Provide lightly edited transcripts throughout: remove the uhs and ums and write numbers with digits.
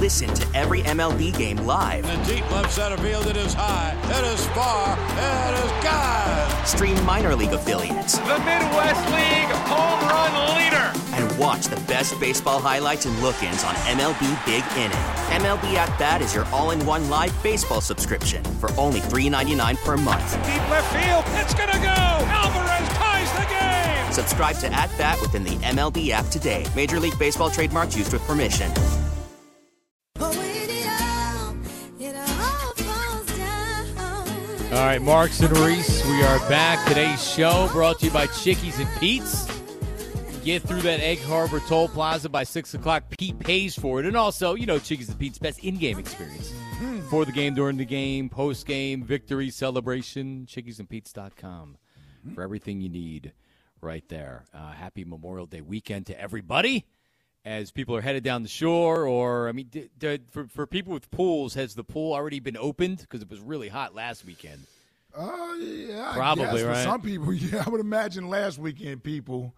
Listen to every MLB game live. In the deep left center field, it is high, it is far, it is gone. Stream minor league affiliates. The Midwest League home run leader. And watch the best baseball highlights and look-ins on MLB Big Inning. MLB At Bat is your all-in-one live baseball subscription for only $3.99 per month. Deep left field, it's gonna go. Alvarez ties the game. Subscribe to At Bat within the MLB app today. Major League Baseball trademarks used with permission. All right, Marks and Reese, we are back. Today's show brought to you by Chickies and Pete's. Get through that Egg Harbor Toll Plaza by 6 o'clock. Pete pays for it. And also, you know, Chickies and Pete's best in-game experience. For the game, during the game, post-game, victory, celebration, chickiesandpete's.com for everything you need right there. Happy Memorial Day weekend to everybody. As people are headed down the shore, or, I mean, for people with pools, has the pool already been opened? Because it was really hot last weekend. Yeah, probably, I guess. right? For some people, yeah, I would imagine last weekend people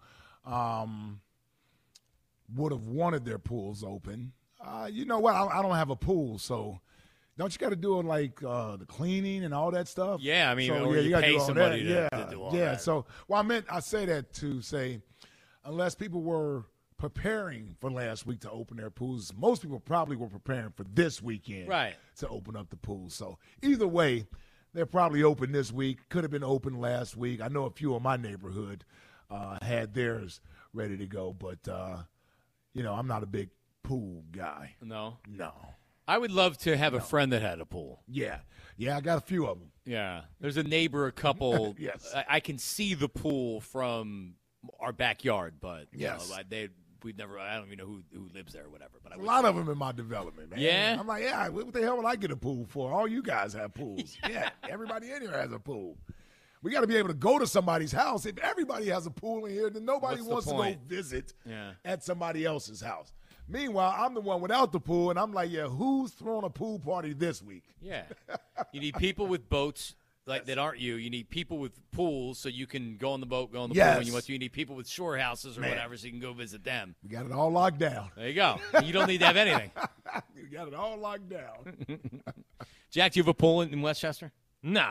would have wanted their pools open. You know what? I don't have a pool, so don't you got to do it like the cleaning and all that stuff? Yeah, I mean, so, or yeah, you gotta pay do all somebody that. to do all yeah. that. So, well, I say that to say, unless people were preparing for last week to open their pools, most people probably were preparing for this weekend to open up the pools. So either way, they're probably open this week. Could have been open last week. I know a few in my neighborhood had theirs ready to go, but you know, I'm not a big pool guy. No. I would love to have a friend that had a pool. Yeah, I got a few of them. Yeah, there's a neighbor, a couple. Yes, I can see the pool from our backyard, but yes, you know, we've never. I don't even know who lives there or whatever. But a lot of them in my development, man. Yeah, I'm like, yeah. What the hell would I get a pool for? All you guys have pools. Yeah, everybody in here has a pool. We got to be able to go to somebody's house. If everybody has a pool in here, then nobody wants to go visit at somebody else's house. Meanwhile, I'm the one without the pool, and I'm like, yeah, who's throwing a pool party this week? Yeah, you need people with boats. Like that aren't you. You need people with pools so you can go on the boat, go on the pool when you want to. You need people with shore houses or whatever so you can go visit them. We got it all locked down. There you go. You don't need to have anything. You got it all locked down. Jack, do you have a pool in Westchester? No.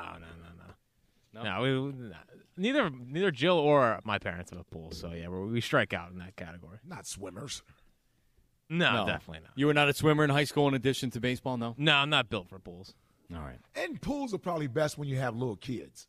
Neither Jill or my parents have a pool, so yeah, we strike out in that category. Not swimmers. No, definitely not. You were not a swimmer in high school in addition to baseball, no? No, I'm not built for pools. All right. And pools are probably best when you have little kids.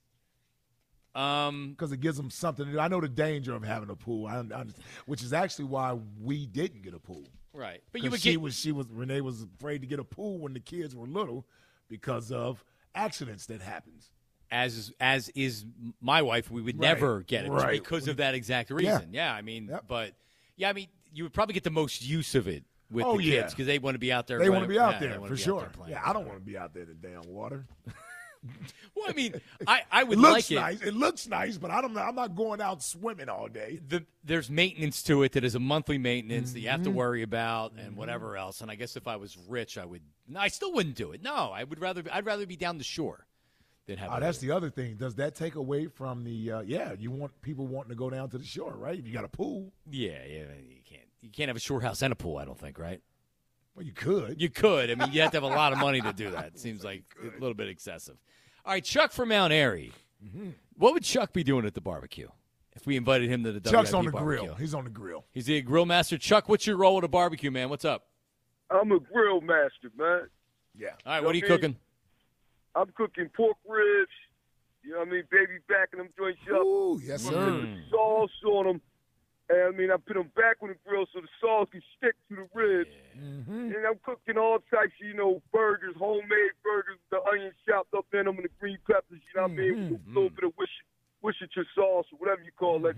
Because it gives them something to do. I know the danger of having a pool, which is actually why we didn't get a pool. Right. But Renee was afraid to get a pool when the kids were little because of accidents that happens. As is my wife, we would never get it because of that exact reason. Yeah, I mean, you would probably get the most use of it with the kids because they want to be out there. They want to be out there for sure. Yeah, I don't want to be out there in the damn water. Well, I mean, I would like it. Nice. It looks nice, but I'm not going out swimming all day. There's maintenance to it that is a monthly maintenance that you have to worry about and whatever else. And I guess if I was rich, I still wouldn't do it. No, I'd rather be down the shore than have. That's the other thing. Does that take away from the? You want people wanting to go down to the shore, right? If you got a pool. Yeah, you can't have a shore house and a pool. I don't think, right? Well, you could. You could. I mean, you have to have a lot of money to do that. It seems like a little bit excessive. All right, Chuck from Mount Airy. Mm-hmm. What would Chuck be doing at the barbecue if we invited him to the Chuck's WIP on the barbecue? grill. He's on the grill. He's the grill master. Chuck, what's your role at a barbecue, man? What's up? I'm a grill master, man. Yeah. All right, what are you cooking? I'm cooking pork ribs. You know what I mean? Baby backing them joints up. Ooh, yes, sir. Sauce on them. And I mean, I put them back on the grill so the sauce can stick to the ribs. Yeah. Mm-hmm. And I'm cooking all types of, burgers, homemade burgers, with the onions chopped up in them and the green peppers, you know what I mean? With a little bit of Worcestershire sauce or whatever you call it.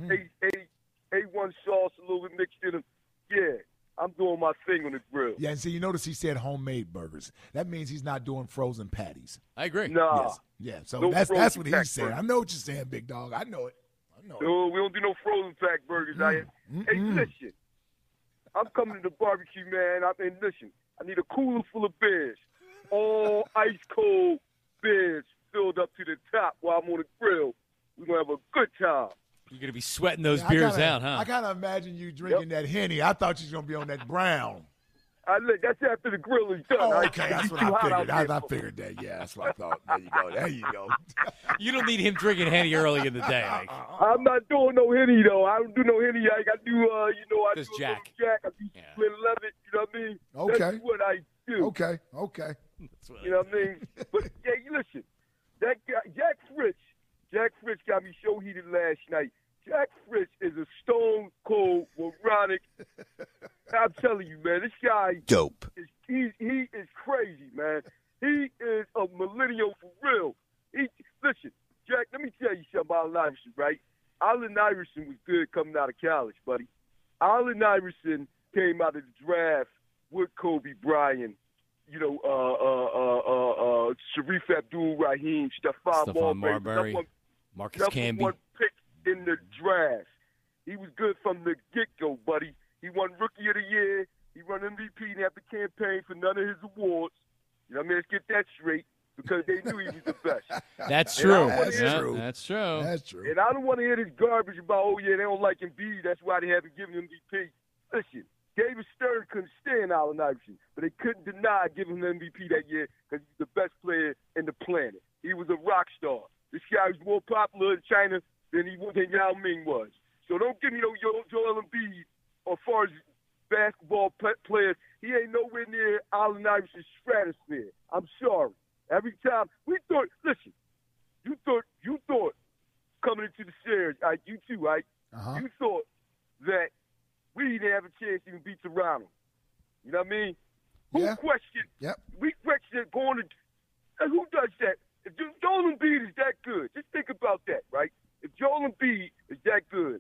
A1 sauce, a little bit mixed in them. Yeah, I'm doing my thing on the grill. Yeah, and see, you notice he said homemade burgers. That means he's not doing frozen patties. I agree. Nah. Yes. Yeah, so no that's what he's saying. Burgers. I know what you're saying, big dog. I know it. No, we don't do no frozen pack burgers. Hey, listen. I'm coming to the barbecue, man. Listen. I need a cooler full of beers. All ice cold beers filled up to the top while I'm on the grill. We're going to have a good time. You're going to be sweating those beers out, huh? I kind of imagine you drinking that Henny. I thought you was going to be on that brown. That's after the grill is done. Oh, okay, that's what I figured. I figured that. Yeah, that's what I thought. There you go. You don't need him drinking Henny early in the day. Like. I'm not doing no Henny, though. I don't do no Henny. I do, I Just do Jack. Jack. I do split 11. You know what I mean? Okay. That's what I do. Okay. You know what I mean? But, yeah, listen. That guy, Jack Fritz got me so heated last night. Jack Fritz is a stone cold, moronic. I'm telling you, man, this guy Dope. He is crazy, man. He is a millennial for real. Listen, Jack, let me tell you something about Allen Iverson, right? Allen Iverson was good coming out of college, buddy. Allen Iverson came out of the draft with Kobe Bryant, Sharif Abdul-Rahim, Stephon Marbury, Marcus Camby. One pick in the draft. He was good from the get-go, buddy. He won Rookie of the Year. He won MVP and had the campaign for none of his awards. You know what I mean? Let's get that straight because they knew he was the best. That's true. That's true. That's true. That's true. And I don't want to hear this garbage about, they don't like Embiid. That's why they haven't given him MVP. Listen, David Stern couldn't stand Allen Iverson, but they couldn't deny giving him the MVP that year because he's the best player in the planet. He was a rock star. This guy was more popular in China than Yao Ming was. So don't give me no Joel Embiid as far as basketball players. He ain't nowhere near Allen Iverson's stratosphere. I'm sorry. Every time we thought, listen, you thought coming into the series, right? You too, right? Uh-huh. You thought that we didn't have a chance to even beat Toronto. You know what I mean? Who questioned? Yep. We questioned going to. And who does that? If Joel Embiid is that good, just think about that, right? If Joel Embiid is that good,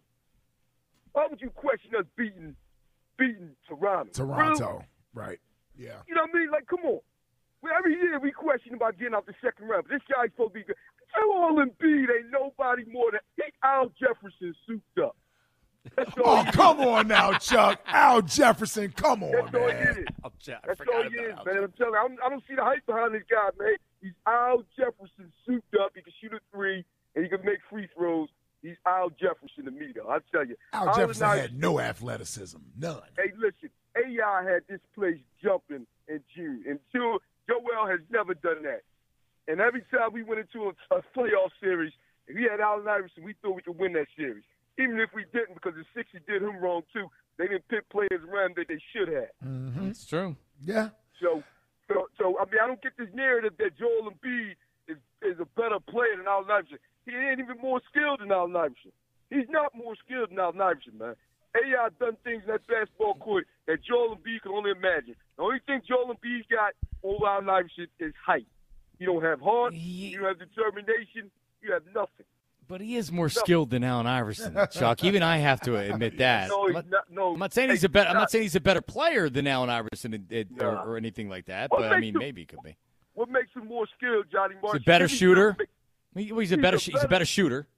why would you question us beating Toronto? Toronto, right? Yeah. You know what I mean? Like, come on. Every year we question about getting out the second round. But this guy's supposed to be good. Joel Embiid ain't nobody more than Al Jefferson souped up. Oh, come on now, Chuck. Al Jefferson, come on, That's man. all he is. That's all he is, man. I'm telling you, I don't see the hype behind this guy, man. He's Al Jefferson souped up. He can shoot a three, and he can make free throws. He's Al Jefferson to me, though. I tell you. Al Jefferson had no athleticism, none. Hey, listen, AI had this place jumping in June, and Joel has never done that. And every time we went into a playoff series, if he had Allen Iverson, we thought we could win that series. Even if we didn't, because the Sixers did him wrong, too. They didn't pick players around that they should have. Mm-hmm. It's true. Yeah. So, I mean, I don't get this narrative that Joel Embiid is a better player than Allen Iverson. He ain't even more skilled than Allen Iverson. He's not more skilled than Allen Iverson, man. AI done things in that basketball court that Joel Embiid can only imagine. The only thing Joel Embiid got over Allen Iverson is height. You don't have heart. You don't have determination. You have nothing. But he is more skilled than Allen Iverson, Chuck. Even I have to admit that. No, he's not. No, I'm not saying he's a better. I'm not saying he's a better player than Allen Iverson or anything like that. But I mean, maybe he could be. What makes him more skilled, Johnny Marshall? He's a better shooter. He's a better shooter.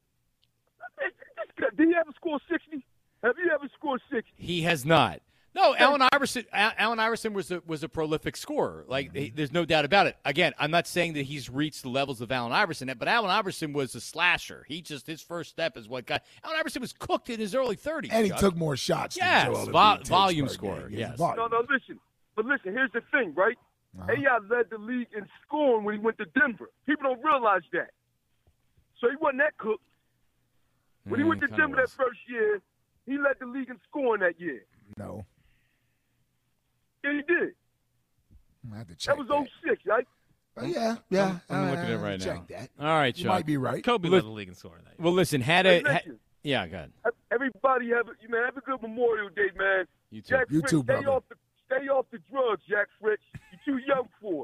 Did he ever score 60? Have you ever scored 60? He has not. No, Allen Iverson was a prolific scorer. Like, there's no doubt about it. Again, I'm not saying that he's reached the levels of Allen Iverson, but Allen Iverson was a slasher. His first step is what got Allen Iverson was cooked in his early 30s. And he took more shots. Yes, than Joel Embiid volume takes per scorer. game. Yes. No, listen. But listen, here's the thing, right? AI led the league in scoring when he went to Denver. People don't realize that. So he wasn't that cooked. When he went to Denver that first year, he led the league in scoring that year. No. Yeah, he did. I have to check that was 06, right? Yeah. I'm looking at it right now. Check that. All right, Chuck. You might be right. Kobe led the league in scoring that year. Well, listen, yeah, go ahead. Everybody have a good Memorial Day, man. You too. Jack You Fritz, too, brother. Stay off the drugs, Jack Fritz. You're too young for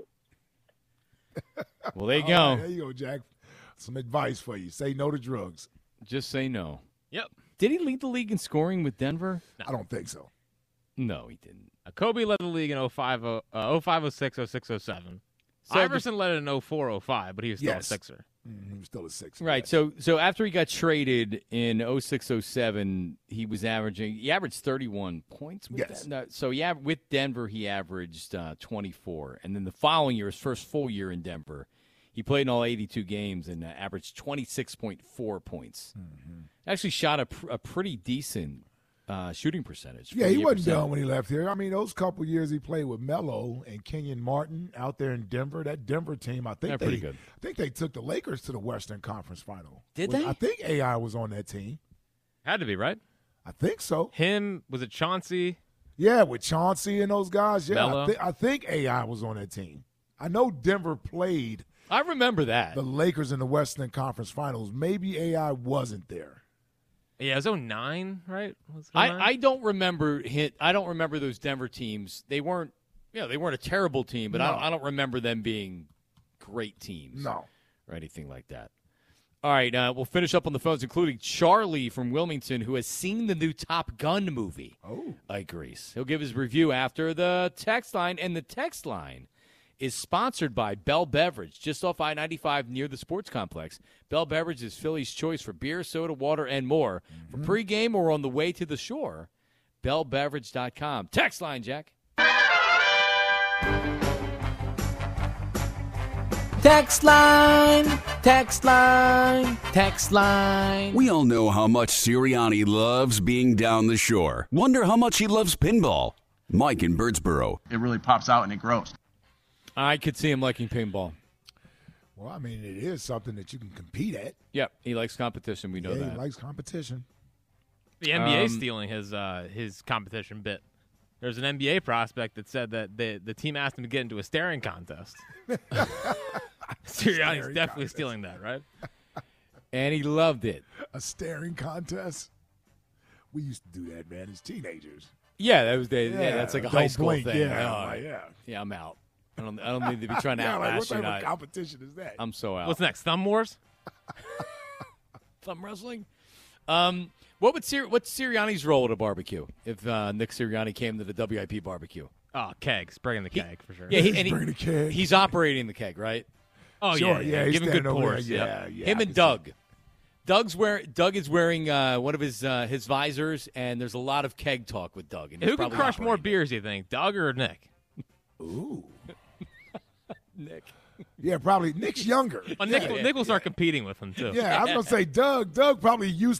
it. Well, there you All go. right, there you go, Jack. Some advice for you. Say no to drugs. Just say no. Yep. Did he lead the league in scoring with Denver? I don't think so. No, he didn't. Kobe led the league in 05, 06, 07. So Iverson led it in 04, 05, but he was still a Sixer. He was still a Sixer. Right. Yes. So after he got traded in 06, 07, he averaged 31 points. Yes. So with Denver, he averaged 24. And then the following year, his first full year in Denver, he played in all 82 games and averaged 26.4 points. Mm-hmm. Actually shot a pretty decent shooting percentage. Yeah, he wasn't done when he left here. I mean, those couple years he played with Melo and Kenyon Martin out there in Denver, that Denver team, I think pretty good. I think they took the Lakers to the Western Conference Final. Did they? I think AI was on that team. Had to be, right? I think so. Him, was it Chauncey? Yeah, with Chauncey and those guys. Yeah, Melo. I think AI was on that team. I know Denver played I remember that. the Lakers in the Western Conference Finals. Maybe AI wasn't there. Yeah, it was 09, right? Was it 09? I don't remember I don't remember those Denver teams. They weren't a terrible team, but No. I don't remember them being great teams. No. Or anything like that. All right, we'll finish up on the phones, including Charlie from Wilmington, who has seen the new Top Gun movie. Oh. Grease. He'll give his review after the text line, and the text line is sponsored by Bell Beverage, just off I-95 near the sports complex. Bell Beverage is Philly's choice for beer, soda, water, and more. For pregame or on the way to the shore, bellbeverage.com. Text line, Jack. Text line, text line, text line. We all know how much Sirianni loves being down the shore. Wonder how much he loves pinball. Mike in Birdsboro. It really pops out and it grows. I could see him liking pinball. Well, I mean, it is something that you can compete at. Yep, he likes competition. We know Yeah, that. he likes competition. The NBA stealing his competition bit. There's an NBA prospect that said that the team asked him to get into a staring contest. Sirianni's definitely stealing that, right? And he loved it. A staring contest? We used to do that, man, as teenagers. Yeah, that was that's like a high school blink, thing. Yeah, Yeah, I'm out. I don't need to be trying to yeah, like, outlast what you. type of competition is that? I'm so out. What's next? Thumb Wars? Thumb wrestling? What's Sirianni's role at a barbecue if Nick Sirianni came to the WIP barbecue? Oh, kegs. Bringing the keg, for sure. Yeah, bring the keg. He's operating the keg, right? Oh, Sure, yeah. he's Giving good standing over there. pours. Yeah. Him and Doug. Doug is wearing one of his visors, and there's a lot of keg talk with Doug. And he's Who can probably crush more operating beers, you think? Doug or Nick? Ooh. Nick. Yeah, probably. Nick's younger. Well, Nick will start competing with him, too. Yeah, I was going to say Doug. Doug probably used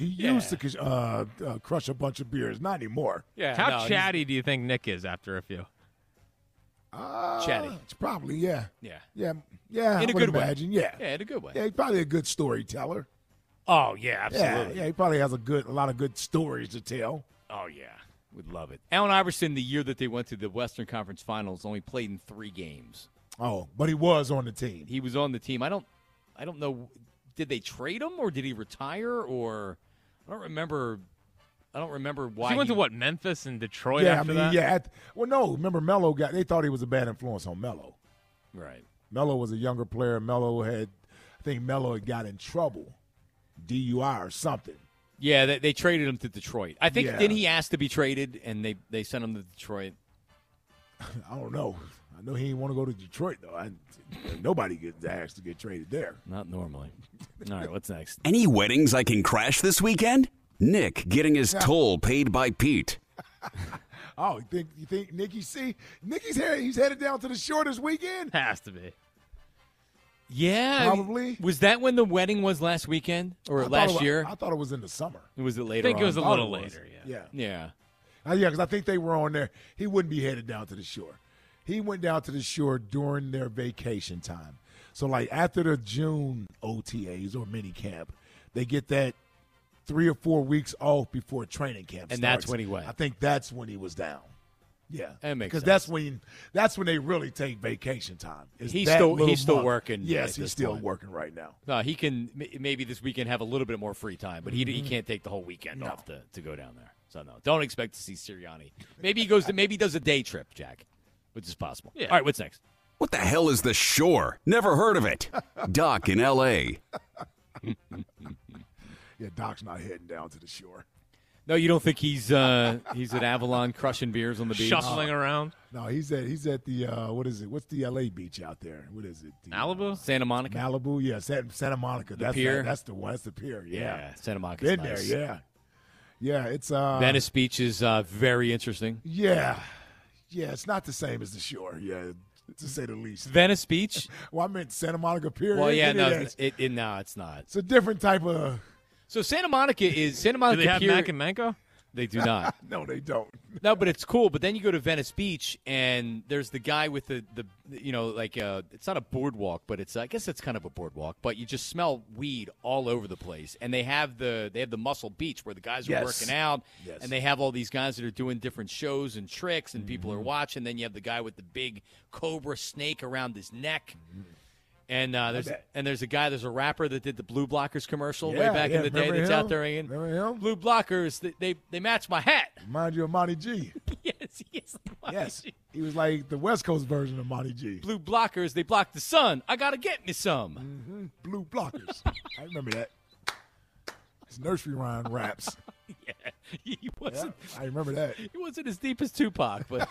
to crush a bunch of beers. Not anymore. Yeah. How chatty do you think Nick is after a few? Chatty. It's probably, yeah. Yeah. Yeah. Yeah. In I a would good way. imagine. Yeah. Yeah, in a good way. Yeah, he's probably a good storyteller. Oh, yeah, absolutely. Yeah, he probably has a lot of good stories to tell. Oh, yeah. Would love it. Allen Iverson, the year that they went to the Western Conference Finals, only played in 3 games. Oh, but he was on the team. He was on the team. I don't know. Did they trade him or did he retire or I don't remember why. He went to what, Memphis and Detroit Yeah, after I mean, that? yeah. Well, no. Remember, Melo they thought he was a bad influence on Melo. Right. Melo was a younger player. I think Melo had got in trouble, DUI or something. Yeah, they traded him to Detroit. I think Yeah. didn't he ask to be traded and they sent him to Detroit? I don't know. I know he didn't want to go to Detroit though. Nobody gets asked to get traded there. Not normally. All right, what's next? Any weddings I can crash this weekend? Nick getting his toll paid by Pete. Oh, you think Nicky's he's headed down to the shore this weekend? Has to be. Yeah, Probably. Was that when the wedding was last weekend or last year? I thought it was in the summer. Was it later? I think it was a Thought little it was. later, Yeah. Yeah. Yeah, because I think they were on there. He wouldn't be headed down to the shore. He went down to the shore during their vacation time. So, like, after the June OTAs or mini camp, they get that 3 or 4 weeks off before training camp starts. And that's when he went. I think that's when he was down. Yeah, That makes because sense. that's when they really take vacation time. Is He's that still- little he's still month. working Yes, at he's this still point. working right now. He can maybe this weekend have a little bit more free time, but he can't take the whole weekend off to go down there. So no, don't expect to see Sirianni. Maybe he does a day trip, Jack, which is possible. Yeah. All right, what's next? What the hell is the shore? Never heard of it. Doc in L.A. Yeah, Doc's not heading down to the shore. No, you don't think he's at Avalon crushing beers on the beach? Shuffling around. No, he's at the what is it? What's the LA beach out there? What is it? The, Malibu? Santa Monica? Malibu, yeah, Santa Monica. That's pier? That's the one. That's the pier. Yeah, Santa Monica. been nice. there. Yeah, yeah. It's Venice Beach is very interesting. Yeah, it's not the same as the shore. Yeah, to say the least. Venice Beach? Well, I meant Santa Monica Pier. Well, yeah, no, it's it's not. a different type of. So Santa Monica Do they have Pier. Mac and Manco? They do not. No, they don't. No, but it's cool. But then you go to Venice Beach, and there's the guy with the it's not a boardwalk, but I guess it's kind of a boardwalk. But you just smell weed all over the place, and they have the Muscle Beach where the guys are working out, and they have all these guys that are doing different shows and tricks, and people are watching. Then you have the guy with the big cobra snake around his neck. And there's a rapper that did the Blue Blockers commercial way back in the day that's out there. Remember him? Blue Blockers, they match my hat. Remind you of Monty G. Yes, he is like Monty G. He was like the West Coast version of Monty G. Blue Blockers, they block the sun. I got to get me some. Mm-hmm. Blue Blockers. I remember that. It's nursery rhyme raps. Yeah, he wasn't. I remember that. He wasn't as deep as Tupac, but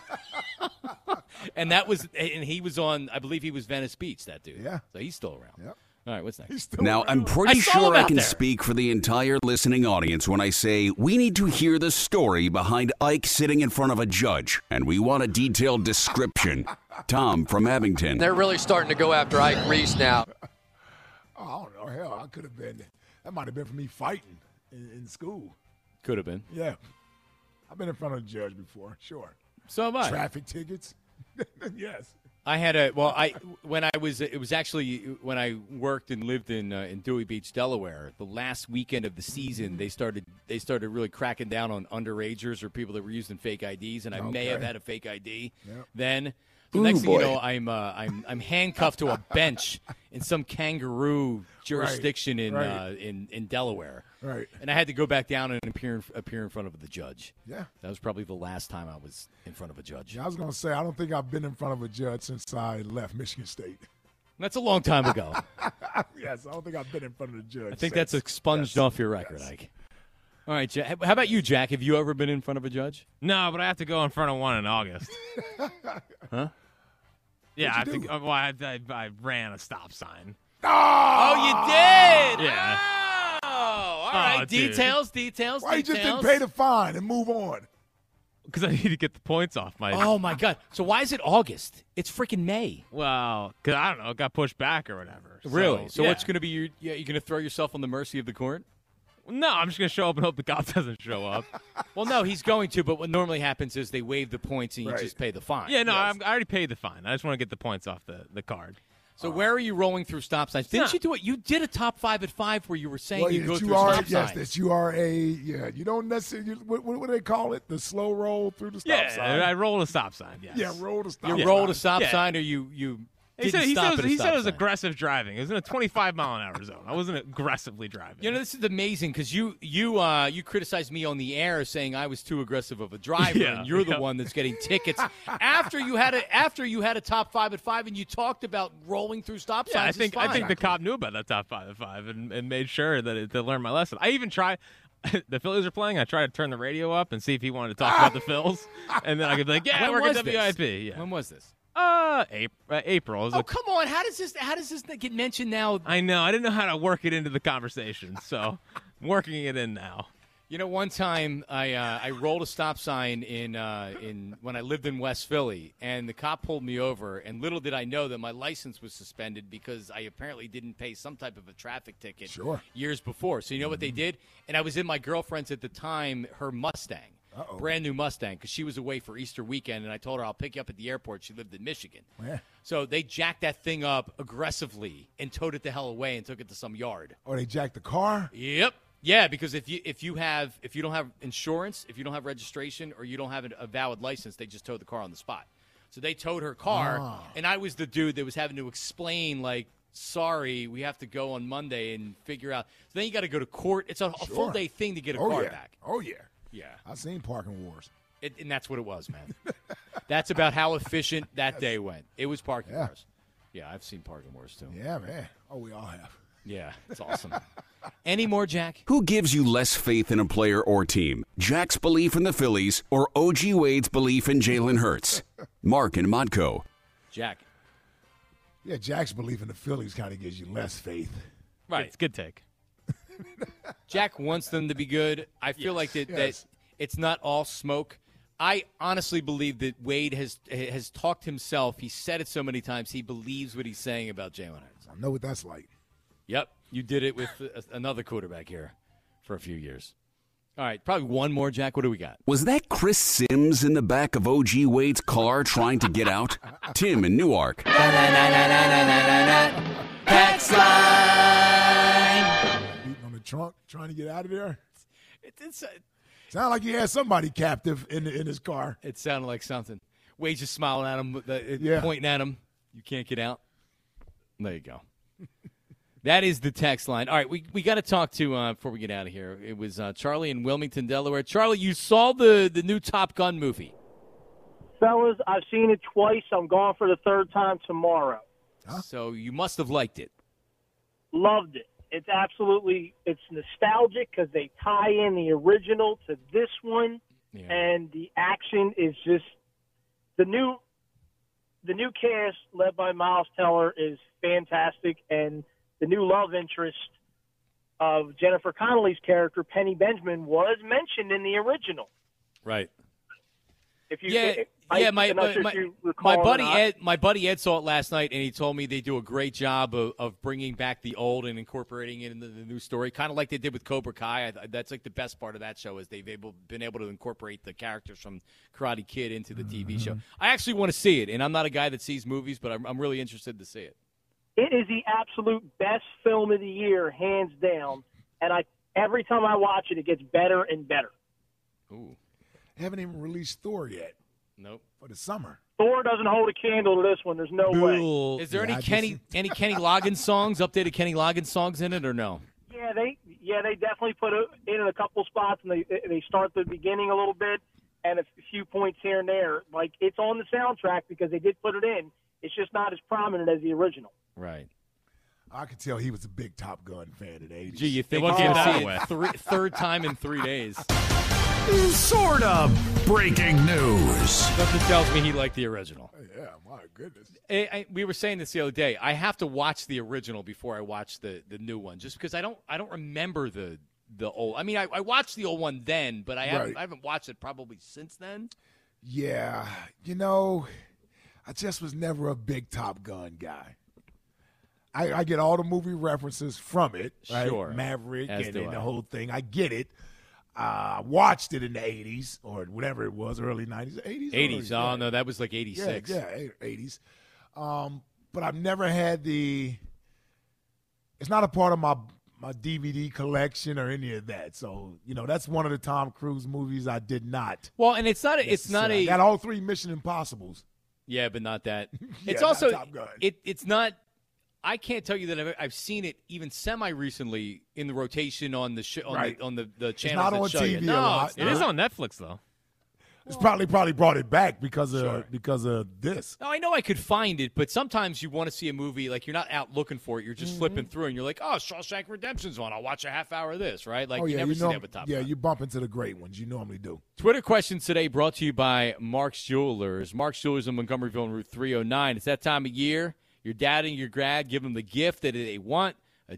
and he was on. I believe he was Venice Beach. That dude. Yeah. So he's still around. Yep. All right, what's next? Now, I'm pretty sure I can speak for the entire listening audience when I say we need to hear the story behind Ike sitting in front of a judge, and we want a detailed description. Tom from Abington. They're really starting to go after Ike Reese now. Oh, I don't know. Hell, I could have been. That might have been for me fighting in school. Could have been. Yeah. I've been in front of a judge before, sure. So have I. Traffic tickets? Yes. I had when I worked and lived in Dewey Beach, Delaware, the last weekend of the season, they started really cracking down on underagers or people that were using fake IDs, and I may have had a fake ID then. So next thing you know, I'm handcuffed to a bench in some kangaroo jurisdiction in Delaware. Right. And I had to go back down and appear in front of the judge. Yeah. That was probably the last time I was in front of a judge. Yeah, I was going to say, I don't think I've been in front of a judge since I left Michigan State. That's a long time ago. Yes, I don't think I've been in front of a judge. I think that's expunged off your record, Ike. All right, Jack. How about you, Jack? Have you ever been in front of a judge? No, but I have to go in front of one in August. Huh? Yeah, I ran a stop sign. Oh, you did? Yeah. Oh, all right. Details. Why you just didn't pay the fine and move on? Because I need to get the points off my. Oh my God! So why is it August? It's freaking May. Well, because I don't know, it got pushed back or whatever. Really? So what's going to be you're going to throw yourself on the mercy of the court? No, I'm just going to show up and hope the cop doesn't show up. Well, no, he's going to, but what normally happens is they waive the points and you just pay the fine. Yeah, no, I already paid the fine. I just want to get the points off the card. So where are you rolling through stop signs? Didn't you do it? You did a top 5 at 5 where you were saying you go through stop signs. Yes, that you are you don't necessarily, what do they call it? The slow roll through the stop sign? Yeah, I rolled a stop sign, yes. Yeah, roll the stop sign. You rolled a stop sign or you He said it was sign. aggressive driving. It was in a 25-mile-an-hour zone. I wasn't aggressively driving. You know, this is amazing because you criticized me on the air saying I was too aggressive of a driver, and you're the one that's getting tickets after you had a top 5 at 5, and you talked about rolling through stop signs. I think the cop knew about that top 5 at 5 and made sure that to learn my lesson. I even tried. The Phillies are playing. I tried to turn the radio up and see if he wanted to talk about the Phils, and then I could be like, "Yeah, we're at WIP." Yeah. When was this? April. Oh, come on! How does this get mentioned now? I know. I didn't know how to work it into the conversation, so I'm working it in now. You know, one time I rolled a stop sign in when I lived in West Philly, and the cop pulled me over, and little did I know that my license was suspended because I apparently didn't pay some type of a traffic ticket years before. So you know what they did? And I was in my girlfriend's at the time, her Mustang. Brand new Mustang, because she was away for Easter weekend, and I told her I'll pick you up at the airport. She lived in Michigan. Yeah. So they jacked that thing up aggressively and towed it the hell away and took it to some yard. Oh, they jacked the car? Yep. Yeah, because if you don't have insurance, if you don't have registration, or you don't have a valid license, they just towed the car on the spot. So they towed her car, and I was the dude that was having to explain, like, sorry, we have to go on Monday and figure out. So then you got to go to court. It's a full day thing to get a car back. Oh, yeah. Yeah. I've seen parking wars. And that's what it was, man. That's about how efficient that day went. It was parking wars. Yeah, I've seen parking wars, too. Yeah, man. Oh, we all have. Yeah, it's awesome. Any more, Jack? Who gives you less faith in a player or team? Jack's belief in the Phillies or O.G. Wade's belief in Jalen Hurts? Mark and Modco. Jack. Yeah, Jack's belief in the Phillies kind of gives you less faith. Right. It's a good take. Jack wants them to be good. I feel like that it's not all smoke. I honestly believe that Wade has talked himself. He said it so many times. He believes what he's saying about Jalen Hurts. I know what that's like. Yep. You did it with another quarterback here for a few years. All right, probably one more, Jack. What do we got? Was that Chris Sims in the back of O.G. Wade's car trying to get out? Tim in Newark. Text line. Beating on the trunk, trying to get out of there. Sound like he had somebody captive in his car. It sounded like something. Wade's just smiling at him, pointing at him. You can't get out. There you go. That is the text line. All right, we got to talk to, before we get out of here, it was Charlie in Wilmington, Delaware. Charlie, you saw the new Top Gun movie. Fellas, I've seen it twice. I'm going for the third time tomorrow. Huh? So you must have liked it. Loved it. It's nostalgic because they tie in the original to this one, and the action is just the new cast led by Miles Teller is fantastic, and the new love interest of Jennifer Connelly's character, Penny Benjamin, was mentioned in the original. Right. If you, my buddy Ed saw it last night, and he told me they do a great job of bringing back the old and incorporating it into the new story, kind of like they did with Cobra Kai. That's like the best part of that show is they've been able to incorporate the characters from Karate Kid into the TV show. I actually want to see it, and I'm not a guy that sees movies, but I'm really interested to see it. It is the absolute best film of the year, hands down, and every time I watch it, it gets better and better. Ooh. They haven't even released Thor yet. Nope. For the summer. Thor doesn't hold a candle to this one. There's no way. Is there any Kenny Loggins songs, updated Kenny Loggins songs in it, or no? Yeah, they definitely put it in a couple spots, and they start the beginning a little bit and a few points here and there. Like, it's on the soundtrack because they did put it in. It's just not as prominent as the original. Right. I could tell he was a big Top Gun fan in the 80s. Gee, you think he's going to see it third time in 3 days. Sort of breaking news. Something tells me he liked the original. Yeah, my goodness. We were saying this the other day. I have to watch the original before I watch the new one, just because I don't remember the old. I mean, I watched the old one then, but I haven't watched it probably since then. Yeah, I just was never a big Top Gun guy. I get all the movie references from it, right? Sure. Maverick and the whole thing. I get it. Watched it in the 80s or whatever it was, early 90s. 80s. Oh, no, that was like 86. Yeah, 80s. But I've never had it's not a part of my DVD collection or any of that. So, that's one of the Tom Cruise movies I did not. Well, and it's not I got all 3 Mission Impossibles. Yeah, but not that. It's not also Top Gun. It's not. I can't tell you that I've seen it even semi-recently in the rotation on the on the channels. It's not on TV a lot. It is on Netflix though. It's probably brought it back because of this. No, I know I could find it, but sometimes you want to see a movie like you're not out looking for it. You're just flipping through, and you're like, "Oh, Shawshank Redemption's on. I'll watch a half hour of this." Right? Like you never see that with Top Gun. Yeah, you bump into the great ones. You normally do. Twitter questions today brought to you by Mark's Jewelers. Mark's Jewelers in Montgomeryville on Route 309. It's that time of year. Your dad and your grad give them the gift that they want. A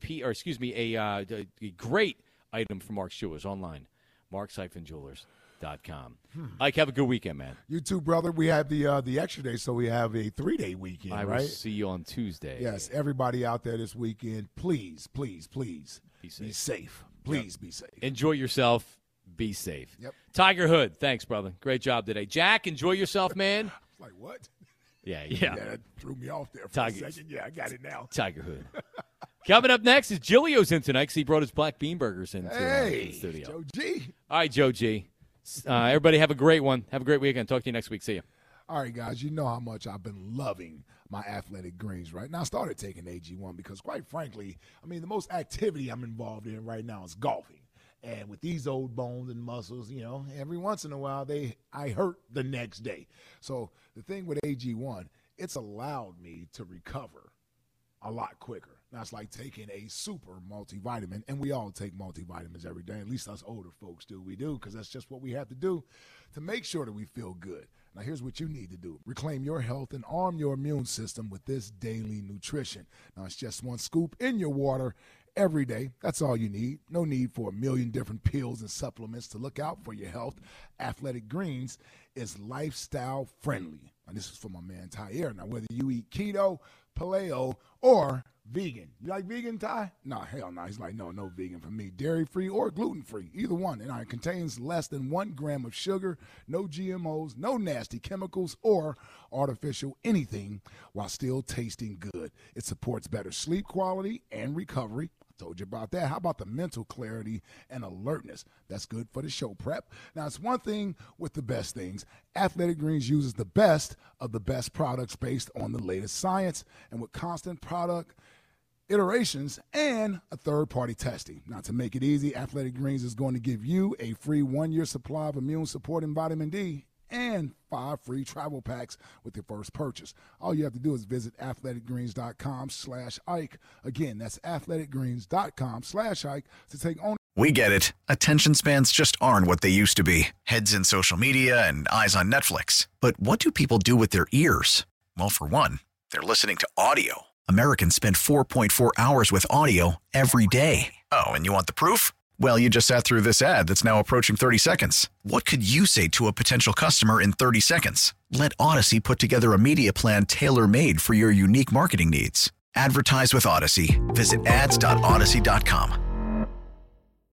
great item from Mark's Jewelers online. Marks-Jewelers.com. Ike, have a good weekend, man. You too, brother. We have the extra day, so we have a 3-day weekend, I will see you on Tuesday. Yes, everybody out there this weekend, please, please, please be safe. Please be safe. Enjoy yourself. Be safe. Yep. Tiger Hood, thanks, brother. Great job today. Jack, enjoy yourself, man. Like what? Yeah. That threw me off there for a second. Yeah, I got it now. Tiger Hood. Coming up next is Giglio's in tonight because he brought his black bean burgers into the studio. Joe G. All right, Joe G. Everybody have a great one. Have a great weekend. Talk to you next week. See you. All right, guys, you know how much I've been loving my Athletic Greens, right? Now I started taking AG1 because, quite frankly, the most activity I'm involved in right now is golfing. And with these old bones and muscles, every once in a while I hurt the next day. So the thing with AG1, it's allowed me to recover a lot quicker. Now it's like taking a super multivitamin, and we all take multivitamins every day. At least us older folks do. We do, because that's just what we have to do to make sure that we feel good. Now here's what you need to do. Reclaim your health and arm your immune system with this daily nutrition. Now it's just 1 scoop in your water every day. That's all you need. No need for a million different pills and supplements to look out for your health. Athletic Greens is lifestyle friendly. Now, this is for my man Tyer. Now, whether you eat keto, paleo, or vegan. You like vegan, Ty? No, hell no. He's like, no vegan for me. Dairy-free or gluten-free, either one. And it contains less than 1 gram of sugar, no GMOs, no nasty chemicals or artificial anything, while still tasting good. It supports better sleep quality and recovery. Told you about that. How about the mental clarity and alertness? That's good for the show prep. Now, it's one thing with the best things. Athletic Greens uses the best of the best products based on the latest science and with constant product iterations and a third-party testing. Now, to make it easy, Athletic Greens is going to give you a free 1-year supply of immune supporting vitamin D and 5 free travel packs with your first purchase. All you have to do is visit athleticgreens.com/Ike. Again, that's athleticgreens.com/Ike to take ownership. We get it. Attention spans just aren't what they used to be. Heads in social media and eyes on Netflix. But what do people do with their ears? Well, for one, they're listening to audio. Americans spend 4.4 hours with audio every day. Oh, and you want the proof? Well, you just sat through this ad that's now approaching 30 seconds. What could you say to a potential customer in 30 seconds? Let Odyssey put together a media plan tailor-made for your unique marketing needs. Advertise with Odyssey. Visit ads.odyssey.com.